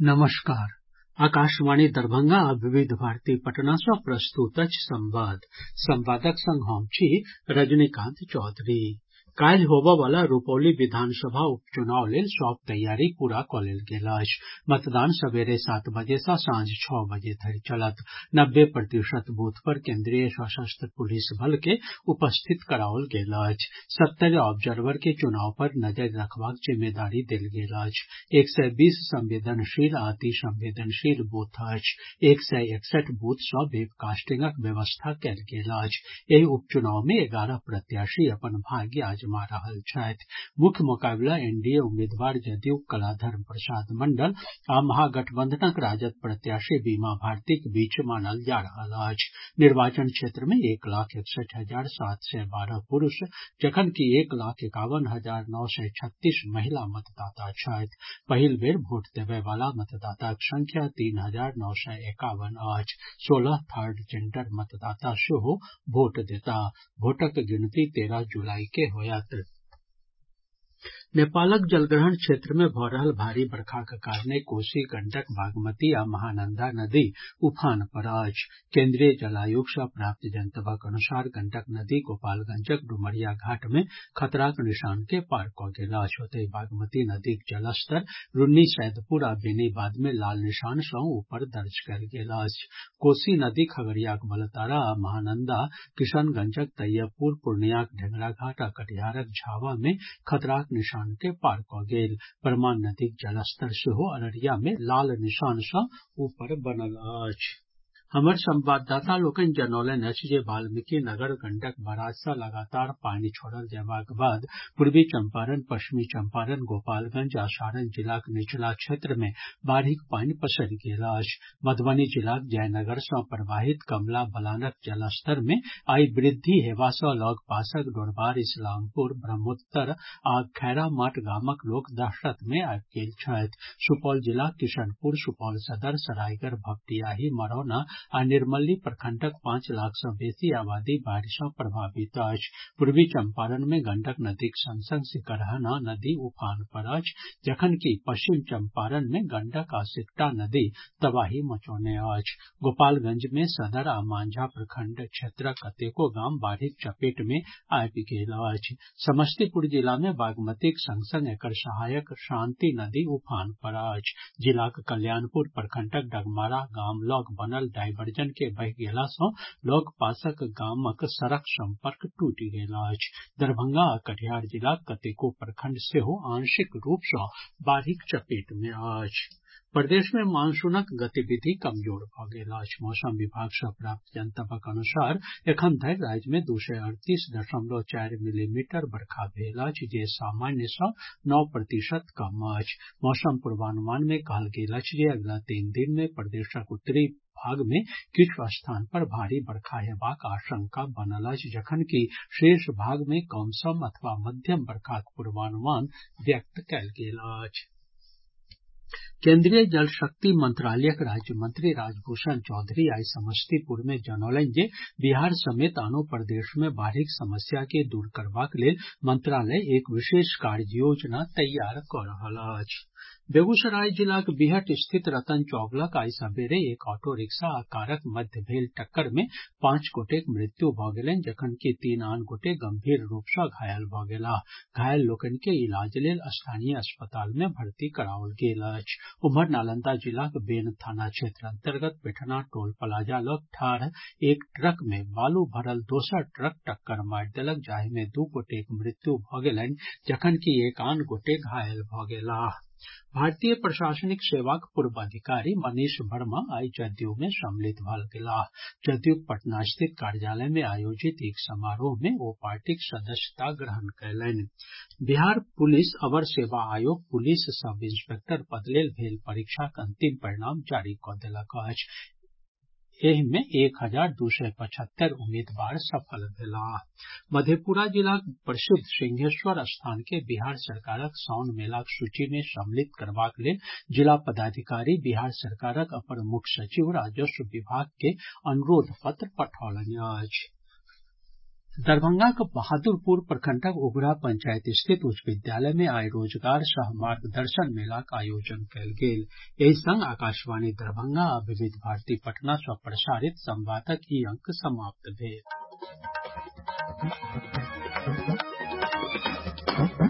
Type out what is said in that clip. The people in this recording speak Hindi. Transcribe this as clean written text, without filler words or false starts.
नमस्कार। आकाशवाणी दरभंगा आ विविध भारती पटना सँ प्रस्तुत अछि संवाद। संवादक संग हम छी रजनीकांत चौधरी। काल्हि होबय वला रुपौली विधानसभा उपचुनाव लेल सभ तैयारी पूरा कऽ लेल गेल अछि। मतदान सबेरे 7 बजे सँ साँझ 6 बजे धरि चलत। 90% बूथ पर केंद्रीय सशस्त्र पुलिस बल के उपस्थित कराओल गेल अछि। 70 ऑब्जर्वर के चुनाव पर नजरि रखबाक जिम्मेदारी देल गेल अछि। 120 संवेदनशील आ अति संवेदनशील बूथ अछि। 161 बूथ सँ वेबकास्टिंगक व्यवस्था कयल गेल अछि। एहि उपचुनाव मे 11 प्रत्याशी अपन भाग्य आजमा रहल छथि। मुख्य मुकाबला एनडीए उम्मीदवार जदयूक कलाधर प्रसाद मंडल आ महागठबंधनक राजद प्रत्याशी बीमा भारतीक बीच मानल जा रहल अछि। निर्वाचन क्षेत्र मे 1,61,712 पुरुष जखनकि 1,51,936 महिला मतदाता छथि। पहिल बेर भोट देबय वाला मतदाताक संख्या 3,951 अछि। 16 थर्ड जेंडर मतदाता सेहो भोट देताह। भोटक गिनती 13 जुलाई के होयत। नेपालक जलग्रहण क्षेत्र मे भऽ रहल भारी बरखाक कारणे कोसी, गंडक, बागमती आ महानंदा नदी उफान पर अछि। केंद्रीय जल आयोग सँ प्राप्त जनतबक अनुसार गंडक नदी गोपालगंजक डुमरिया घाट मे खतराक निशान के पार कऽ गेल अछि। ओतहि बागमती नदीक जलस्तर रून्नीसैदपुर आ बेनीबाद मे लाल निशान सँ ऊपर दर्ज कयल गेल अछि। कोसी नदी खगड़ियाक बलतारा आ महानंदा किशनगंजक तैयबपुर, पूर्णियाक ढेंगराघाट आ कटिहारक झावा मे खतराक निशान के पार कऽ गेल। परमान नदीक जलस्तर सेहो अररिया मे लाल निशान सँ ऊपर बनल अछि। हमर संवाददाता लोकनि जनौलनि अछि जे वाल्मीकि नगर गंडक बराज सँ लगातार पानि छोड़ल जयबाक बाद पूर्वी चंपारण, पश्चिमी चंपारण, गोपालगंज आ सारण जिलाक निचला क्षेत्र मे बाढ़िक पानि पसरि गेल अछि। मधुबनी जिलाक जयनगर सँ प्रवाहित कमला बलानक जलस्तर मे आइ वृद्धि हेबा सँ लग पासक डोरबार, इस्लामपुर, ब्रह्मोत्तर आ खैरामाट गामक लोक दहशत मे आबि गेल छथि। सुपौल जिलाक किशनपुर, सुपौल सदर, सरायगढ़, भपटियाही, मरौना आ निर्मली प्रखंडक 5 लाख सँ बेसी आबादी बाढ़ि सँ प्रभावित अछि। पूर्वी चंपारण मे गंडक नदीक संग संग सिकरहना नदी उफान पर अछि, जखनकि पश्चिम चंपारण मे गंडक आ सिकटा नदी तबाही मचौने अछि। गोपालगंज मे सदर आ मांझा प्रखंड क्षेत्रक कतेको गाम बाढ़िक चपेट मे आबि गेल अछि। समस्तीपुर जिला मे बागमतीक संग संग एकर सहायक शांति नदी उफान पर अछि। जिलाक कल्याणपुर प्रखंडक डगमारा गाम लग बनल डायवर्जन के बहि गेला सँ लग पासक गामक सड़क संपर्क टूटि गेल अछि। दरभंगा आ कटिहार जिलाक कतेको प्रखंड सेहो आंशिक रूप सँ बाढ़िक चपेट मे अछि। प्रदेश मे मानसूनक गतिविधि कमजोर भऽ गेल अछि। मौसम विभाग सँ प्राप्त जनतबक अनुसार एखन धरि राज्य मे 238.4 मिलीमीटर बरखा भेल अछि, जे सामान्य सँ 9% कम अछि। मौसम पूर्वानुमान मे कहल गेल अछि जे अगिला 3 दिन मे प्रदेशक उत्तरी भाग मे किछु स्थान पर भारी बरखा हेबाक आशंका बनल अछि, जखनकि शेष भाग मे कमसम अथवा मध्यम बरखाक पूर्वानुमान व्यक्त कयल गेल अछि। केंद्रीय जल शक्ति मंत्रालयक राज्य मंत्री राजभूषण चौधरी आइ समस्तीपुर मे जनौलनि जे बिहार समेत आनो प्रदेश मे बाढ़िक समस्या के दूर करबाक लेल मंत्रालय एक विशेष कार्य योजना तैयार कऽ रहल अछि। बेगूसराय जिलाक बिहट स्थित रतन चौक लग आइ सबेरे एक ऑटो रिक्शा आ कारक मध्य भेल टक्कर मे 5 गोटेक मृत्यु भऽ गेलनि, जखनकि 3 आन गोटे गंभीर रूप सँ घायल भऽ गेलाह। घायल लोकनि के इलाज लेल स्थानीय अस्पताल मे भर्ती कराओल गेल अछि। उम्हर नालंदा जिलाक बेन थाना क्षेत्र अंतर्गत पेठना टोल प्लाजा लग ठाढ़ एक ट्रक मे बालू भरल दोसर ट्रक टक्कर मारि देलक, जाहि मे 2 गोटेक मृत्यु भऽ गेलनि, जखनकि एक आन गोटे घायल भऽ गेलाह। भारतीय प्रशासनिक सेवाक पूर्व अधिकारी मनीष वर्मा आइ जदयू मे सम्मिलित भऽ गेलाह। जदयूक पटना स्थित कार्यालय मे आयोजित एक समारोह मे ओ पार्टीक सदस्यता ग्रहण कयलनि। बिहार पुलिस अवर सेवा आयोग पुलिस सब इंस्पेक्टर पद लेल भेल परीक्षाक अंतिम परिणाम जारी कऽ देलक अछि। एहि मे 1,275 उम्मीदवार सफल भेलाह। मधेपुरा जिलाक प्रसिद्ध सिंहेश्वर स्थान के बिहार सरकारक साउन मेलाक सूची मे सम्मिलित करबाक लेल जिला पदाधिकारी बिहार सरकारक अपर मुख्य सचिव राजस्व विभाग के अनुरोध पत्र पठौलनि अछि। दरभंगाक बहादुरपुर प्रखंडक उघरा पंचायत स्थित उच्च विद्यालय मे आइ रोजगार सह मार्गदर्शन मेलाक आयोजन कयल गेल। एहि संग आकाशवाणी दरभंगा आ विविध भारती पटना सँ प्रसारित संवादक ई अंक समाप्त भेल।